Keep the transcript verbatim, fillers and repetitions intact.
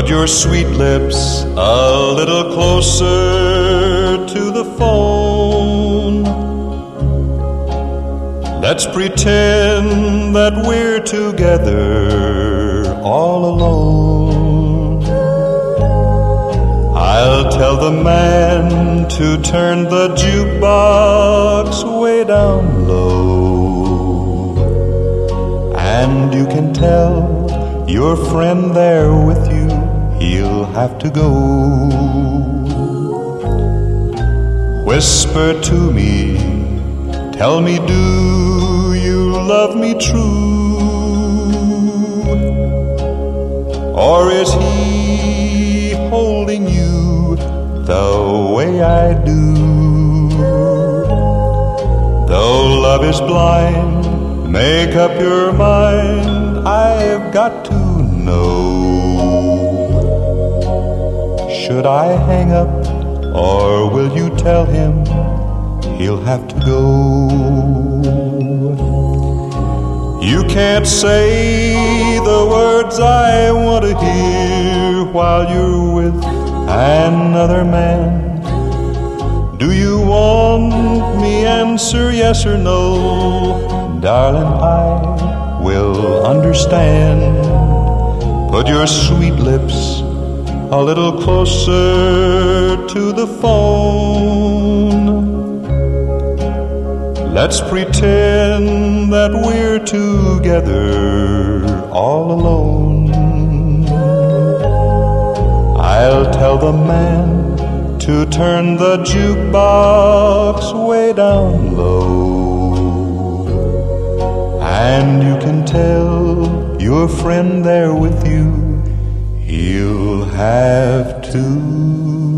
Put your sweet lips a little closer to the phone. Let's pretend that we're together all alone. I'll tell the man to turn the jukebox way down low, and you can tell your friend there with you, he'll have to go. Whisper to me, tell me, do you love me true? Or is he holding you the way I do? Though love is blind, make up your mind, I've got to know. Should I hang up, or will you tell him he'll have to go? You can't say the words I want to hear while you're with another man. Do you want me answer yes or no? Darling, I will understand. Put your sweet lips a little closer to the phone. Let's pretend that we're together all alone. I'll tell the man to turn the jukebox way down low, and you can tell your friend there with you, he'll have to